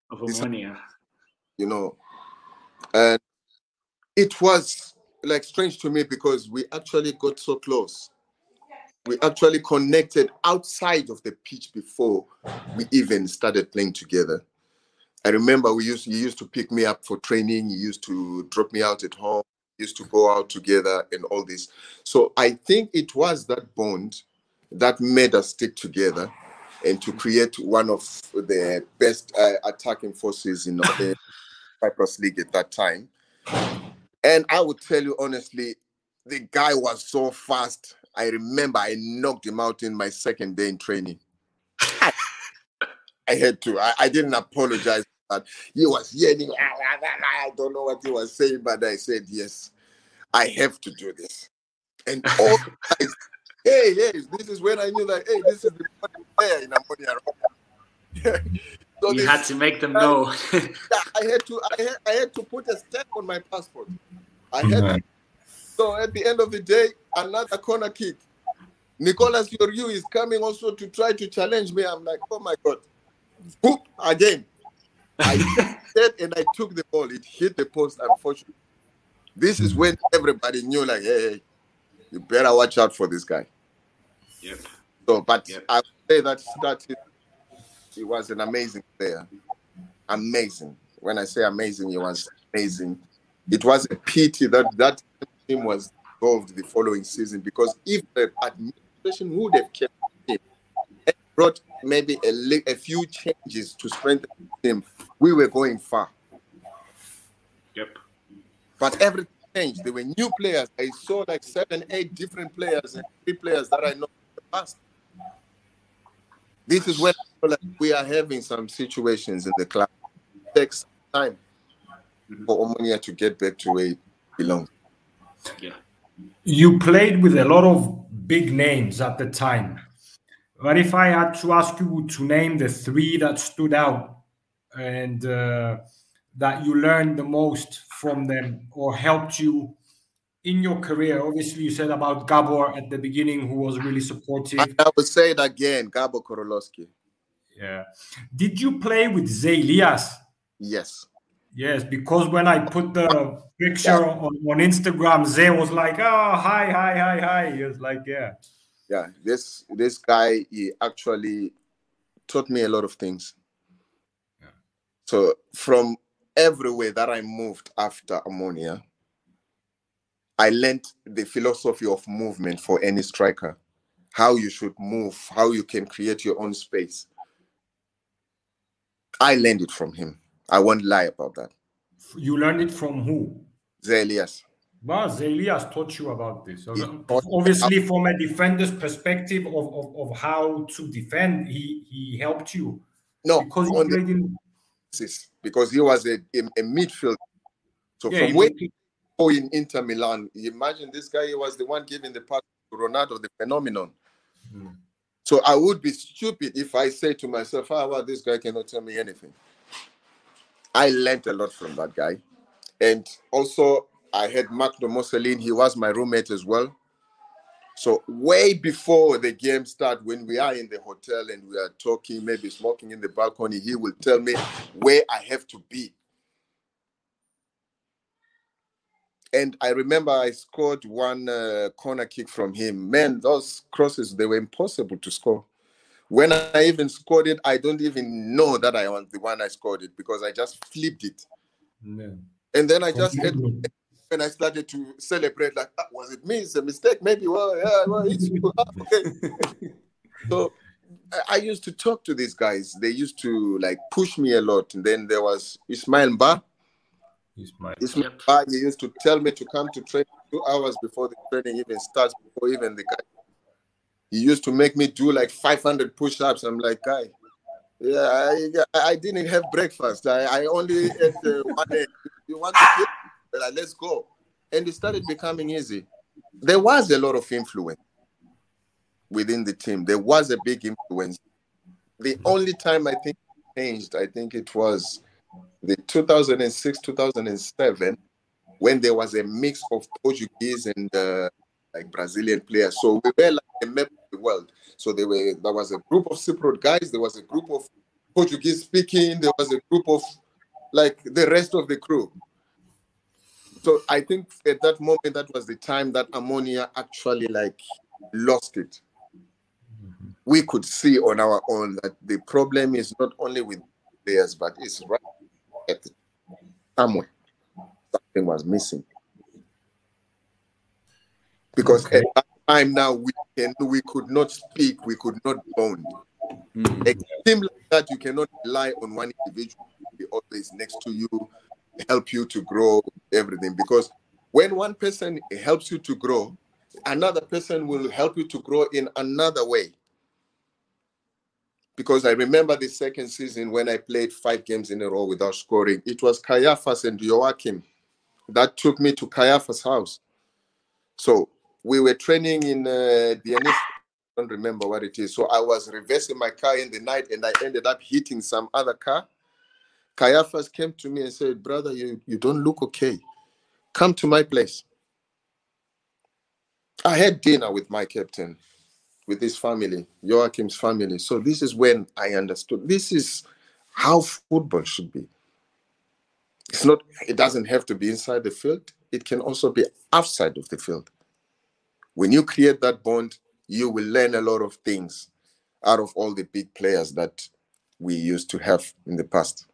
And it was like strange to me, because we actually got so close. We actually connected outside of the pitch before we even started playing together. I remember he used to pick me up for training. He used to drop me out at home. Used to go out together and all this. So I think it was that bond that made us stick together and to create one of the best attacking forces in the Cyprus League at that time. And I would tell you honestly, the guy was so fast. I remember I knocked him out in my second day in training. I had to. I didn't apologize for that. He was yelling. I don't know what he was saying, but I said, yes, I have to do this. And all the guys, hey, this is when I knew that, hey, this is the player in Ammonia. So you had to make them know. I had to put a stamp on my passport. So at the end of the day, another corner kick. Nicolas Yorgiou is coming also to try to challenge me. I'm like, oh my God. Boop, again. I said, and I took the ball. It hit the post, unfortunately. This is when everybody knew, like, hey, you better watch out for this guy. Yep. So, but I would say that he was an amazing player. Amazing. When I say amazing, he was amazing. It was a pity that team was involved the following season, because if the administration would have kept him and brought maybe a few changes to strengthen the team, we were going far. Yep. But everything changed. There were new players. I saw like 7, 8 different players and 3 players that I know in the past. This is when I feel like we are having some situations in the club. It takes time for Ammonia to get back to where it belongs. Yeah. You played with a lot of big names at the time. But if I had to ask you to name the 3 that stood out and that you learned the most from them or helped you in your career, obviously you said about Gabor at the beginning, who was really supportive. I would say it again, Gabor Korolowski. Yeah. Did you play with Zé Elias? Yes. Yes, because when I put the picture on Instagram, Zé was like, oh, hi. He was like, yeah. Yeah, this guy, he actually taught me a lot of things. Yeah. So from everywhere that I moved after Ammonia, I learned the philosophy of movement for any striker, how you should move, how you can create your own space. I learned it from him. I won't lie about that. You learned it from who? Zelias. Well, Zelias taught you about this. Obviously, from a defender's perspective of how to defend, he helped you. No, because he played because he was a midfielder. So from where in Inter Milan, imagine this guy, he was the one giving the pass to Ronaldo, the phenomenon. So I would be stupid if I say to myself, well, this guy cannot tell me anything. I learned a lot from that guy. And also, I had Magno Mussolini. He was my roommate as well. So way before the game start, when we are in the hotel and we are talking, maybe smoking in the balcony, he will tell me where I have to be. And I remember I scored one corner kick from him. Man, those crosses, they were impossible to score. When I even scored it, I don't even know that I was the one I scored it because I just flipped it. No. And then I just had, when I started to celebrate, like, was it me? It's a mistake. Maybe, it's you. Okay. So I used to talk to these guys. They used to like push me a lot. And then there was Ismail Mba. Ismail Mba, he used to tell me to come to training 2 hours before the training even starts, before even the guy. He used to make me do like 500 push-ups. I'm like, guy, I didn't have breakfast. I only ate 1 egg. You want to kill me? Let's go. And it started becoming easy. There was a lot of influence within the team. There was a big influence. The only time I think it changed, I think it was the 2006, 2007, when there was a mix of Portuguese and like Brazilian players. So we were like a map of the world. So there was a group of Cypriot guys, there was a group of Portuguese speaking, there was a group of like the rest of the crew. So I think at that moment, that was the time that Ammonia actually like lost it. We could see on our own that the problem is not only with players, but it's right at somewhere. Something was missing. Because at that time now, we could not speak, we could not bond. A team like that, you cannot rely on one individual to be always next to you, help you to grow, everything. Because when one person helps you to grow, another person will help you to grow in another way. Because I remember the second season when I played 5 games in a row without scoring. It was Caiaphas and Joachim that took me to Caiaphas' house. So we were training in Dianis. I don't remember what it is. So I was reversing my car in the night and I ended up hitting some other car. Caiaphas came to me and said, brother, you don't look okay. Come to my place. I had dinner with my captain, with his family, Joachim's family. So this is when I understood. This is how football should be. It doesn't have to be inside the field. It can also be outside of the field. When you create that bond, you will learn a lot of things out of all the big players that we used to have in the past.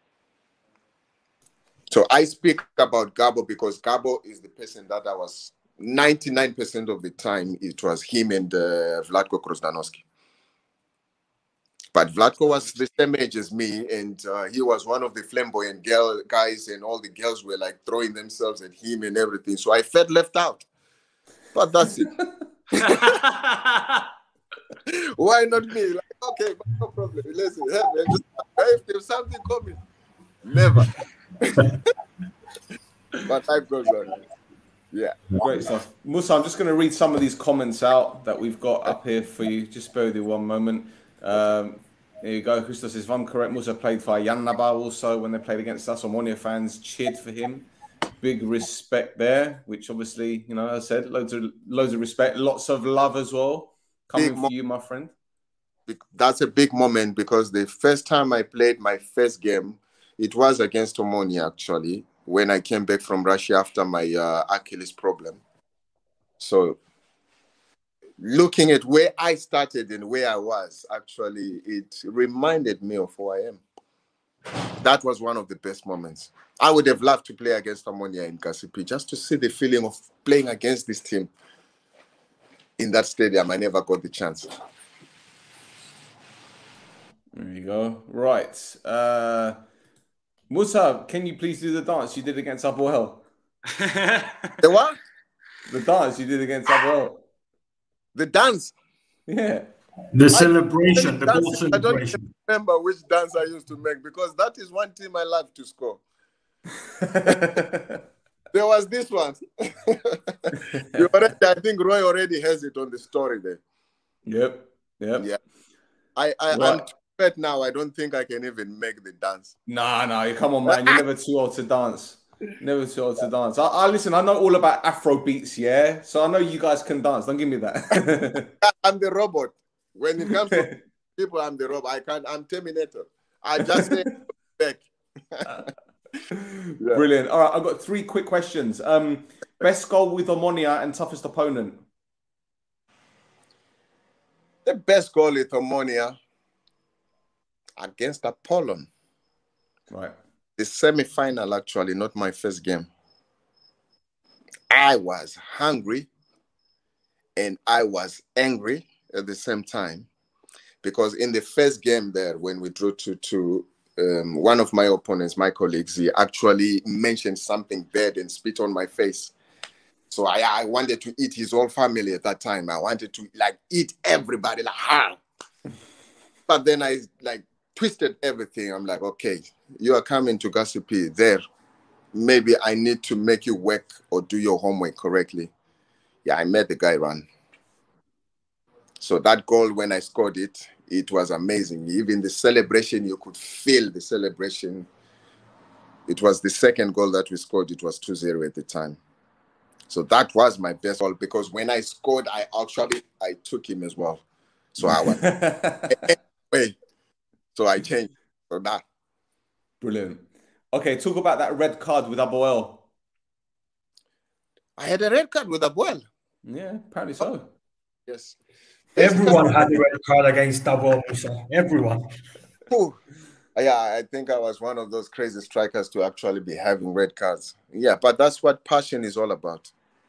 So I speak about Gabo because Gabo is the person that I was 99% of the time. It was him and Vlatko Krasnodębski. But Vlatko was the same age as me, and he was one of the flamboyant guys, and all the girls were like throwing themselves at him and everything. So I felt left out. But that's it. Why not me? Like, okay, no problem. Listen, if there's something coming, never. But life goes on. Yeah. Great stuff. Musa, I'm just going to read some of these comments out that we've got up here for you. Just bear with you one moment. Here you go. Christos says, if I'm correct, Musa played for Jannaba also when they played against us. Omonia fans cheered for him. Big respect there, which obviously, as I said, loads of respect, lots of love as well coming for you, my friend. That's a big moment because the first time I played my first game, it was against Omonia, actually, when I came back from Russia after my Achilles problem. So looking at where I started and where I was, actually, it reminded me of who I am. That was one of the best moments. I would have loved to play against Omonia in Kasipi, just to see the feeling of playing against this team in that stadium. I never got the chance. There you go. Right. Musa, can you please do the dance you did against Apoel? The what? The dance you did against Apoel. The dance? Yeah. The celebration, the goal I celebration. don't even remember which dance I used to make, because that is one team I love to score. There was this one. I think Roy already has it on the story there. Yep. Yeah. I'm too fat now. I don't think I can even make the dance. No, come on, man. You're never too old to dance. Never too old to dance. I listen, I know all about Afro beats, yeah? So I know you guys can dance. Don't give me that. I'm the robot. When it comes to people, I'm the robot. I'm Terminator. I just say back. Yeah. Brilliant. All right, I've got 3 quick questions. Best goal with Omonia and toughest opponent? The best goal with Omonia against Apollon. Right. The semi-final, actually, not my first game. I was hungry and I was angry at the same time, because in the first game there, when we drew 2-2, one of my opponents, my colleagues, he actually mentioned something bad and spit on my face. So I wanted to eat his whole family at that time. I wanted to eat everybody But then I twisted everything. I'm like, okay, you are coming to Kasipi there. Maybe I need to make you work or do your homework correctly. Yeah, I made the guy run. So that goal, when I scored it, it was amazing. Even the celebration, you could feel the celebration. It was the second goal that we scored. It was 2-0 at the time. So that was my best goal, because when I scored, I took him as well. So I went, so I changed for that. Brilliant. Okay, talk about that red card with Apoel. I had a red card with Apoel. Yeah, apparently so. Yes. Everyone had a red card against Apoel Musa. Everyone. Ooh. Yeah, I think I was one of those crazy strikers to actually be having red cards. Yeah, but that's what passion is all about.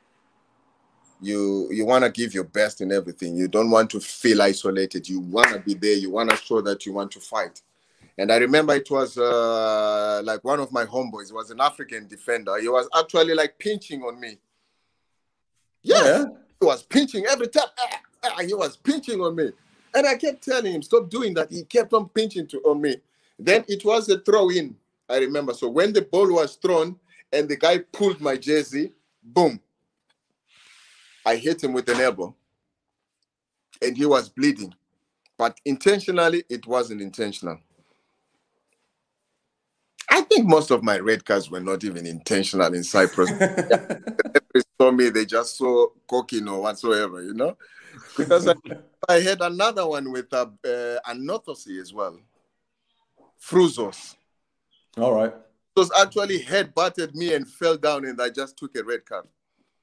You want to give your best in everything. You don't want to feel isolated. You want to be there. You want to show that you want to fight. And I remember it was one of my homeboys. He was an African defender. He was actually pinching on me. Yes, he was pinching every time. He was pinching on me. And I kept telling him, stop doing that. He kept on pinching on me. Then it was a throw-in, I remember. So when the ball was thrown and the guy pulled my jersey, boom. I hit him with an elbow. And he was bleeding. But intentionally, it wasn't intentional. I think most of my red cards were not even intentional in Cyprus. They saw me, they just saw cocaine or whatsoever, Because I had another one with Anorthosis as well. Fruzos. All right. Fruzos actually head-butted me and fell down, and I just took a red card.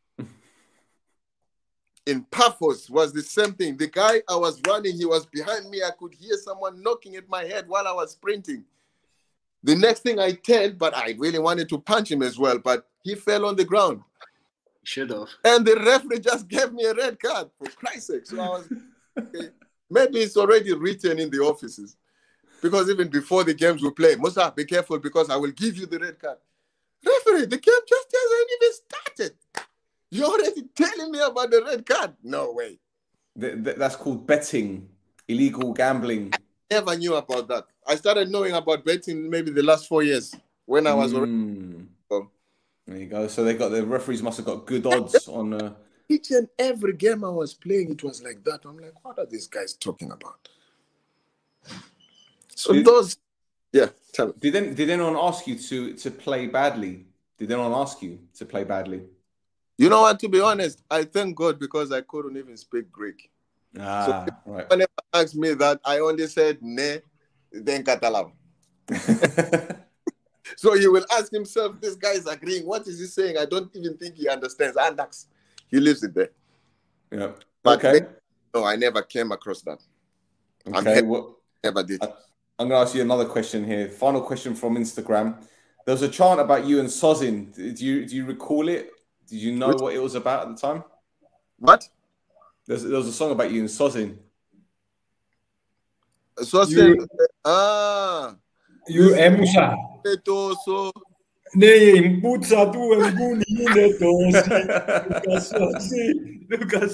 In Paphos was the same thing. The guy I was running, he was behind me. I could hear someone knocking at my head while I was sprinting. The next thing I turned, but I really wanted to punch him as well, but he fell on the ground. Should have. And the referee just gave me a red card, for Christ's sake. So I was, okay, maybe it's already written in the offices. Because even before the games we play, Musa, be careful because I will give you the red card. Referee, the game just hasn't even started. You're already telling me about the red card. No way. That's called betting, illegal gambling. I never knew about that. I started knowing about betting maybe the last 4 years when I was already. So. There you go. So the referees must have got good odds on. Each and every game I was playing, it was like that. I'm like, what are these guys talking about? So tell me. Did anyone ask you to play badly? Did anyone ask you to play badly? You know what? To be honest, I thank God because I couldn't even speak Greek. Right. Whenever asked me that, I only said ne, then Catalan. So he will ask himself, this guy is agreeing. What is he saying? I don't even think he understands. Andax. He lives it there. Yeah. But no, I never came across that. Okay. Never did. I'm going to ask you another question here. Final question from Instagram. There was a chant about you and Sozin. Do you recall it? Did you know what it was about at the time? What? There was a song about you and Sozin. Sozin. You Musa. So Name Butsa tu Nguni Lucas.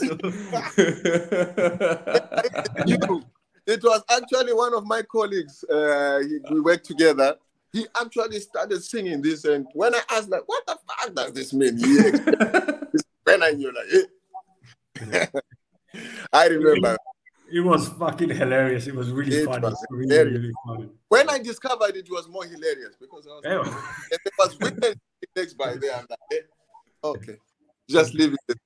It was actually one of my colleagues. We worked together. He actually started singing this, and when I asked, like, what the fuck does this mean? When I knew, like, I remember. It was fucking hilarious. It was really funny. Really funny. When I discovered it was more hilarious because I was like, and there was witness next by there. I'm like, okay, just leave it.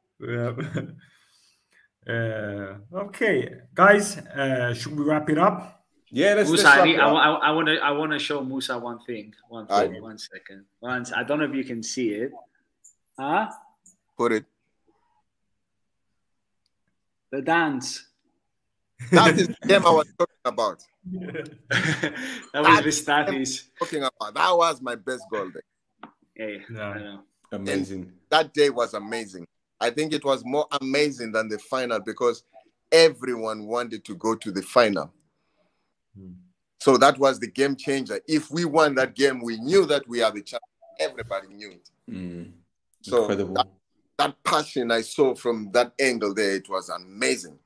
Yeah. Okay, guys, should we wrap it up? Yeah, let's Musa, wrap it up. I want to show Musa one thing. One second. I don't know if you can see it. Huh? Put it. The dance. That is the game I was talking about. That was Ristatis. Talking about that was my best goal day. Yeah. Amazing. And that day was amazing. I think it was more amazing than the final because everyone wanted to go to the final. So that was the game changer. If we won that game, we knew that we are the champion. Everybody knew it. So incredible. That passion I saw from that angle there, it was amazing.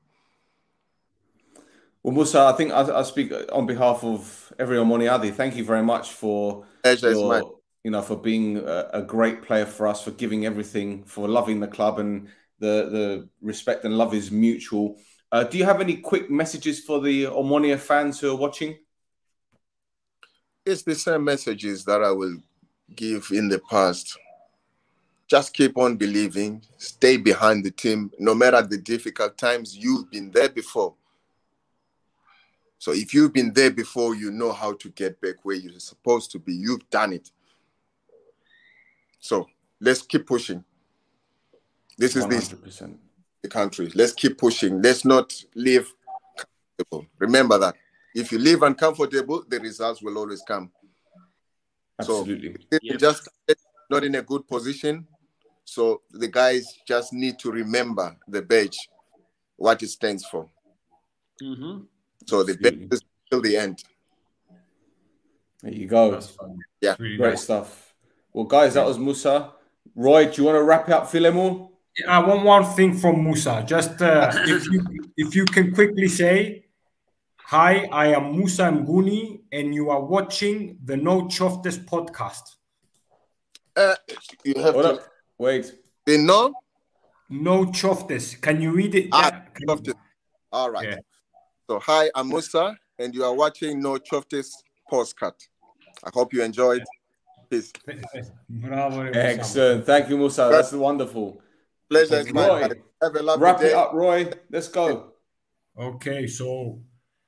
Well, Musa, I think I speak on behalf of every Omoniadi. Thank you very much for for being a great player for us, for giving everything, for loving the club, and the respect and love is mutual. Do you have any quick messages for the Omonia fans who are watching? It's the same messages that I will give in the past. Just keep on believing, stay behind the team, no matter the difficult times. You've been there before. So if you've been there before, you know how to get back where you're supposed to be. You've done it. So let's keep pushing. This is 100%. The country. Let's keep pushing. Let's not live comfortable. Remember that. If you live uncomfortable, the results will always come. Absolutely. So just not in a good position. So the guys just need to remember the badge, what it stands for. Mm-hmm. So the badge is till the end. There you go. That's fun. Yeah. Really Great nice. stuff. Well, guys, that was Musa. Roy, do you want to wrap it up, Philemon? I want one thing from Musa. Just if you can quickly say, hi, I am Musa Nguni, and you are watching the No Choftes podcast. You have to wait. They know? No Choftes. Can you read it? Choftes. All right. Yeah. So, hi, I'm Musa, and you are watching No Choftes podcast. I hope you enjoyed. Peace. Bravo, excellent. Thank you, Musa. That's wonderful. Pleasure is mine. Have a lovely Wrap day. it up, Roy. Let's go. Okay, so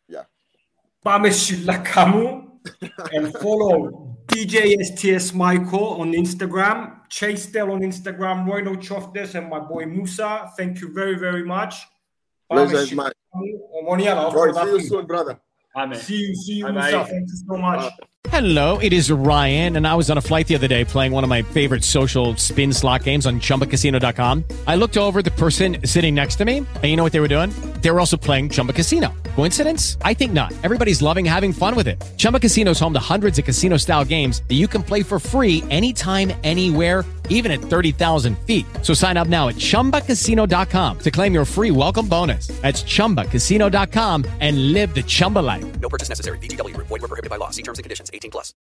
Pameshilakamu and follow DJ STS Michael on Instagram, Chase Del on Instagram, Roy No Choftes, and my boy Musa. Thank you very, very much. Pleasure is mine. Roy, see you soon, brother. Amen. See you, Musa. Thank you so much. Hello, it is Ryan, and I was on a flight the other day playing one of my favorite social spin slot games on ChumbaCasino.com. I looked over at the person sitting next to me, and you know what they were doing? They were also playing Chumba Casino. Coincidence? I think not. Everybody's loving having fun with it. Chumba Casino is home to hundreds of casino-style games that you can play for free anytime, anywhere, even at 30,000 feet. So sign up now at ChumbaCasino.com to claim your free welcome bonus. That's ChumbaCasino.com and live the Chumba life. No purchase necessary. VGW. Void where prohibited by law. See terms and conditions. 18+.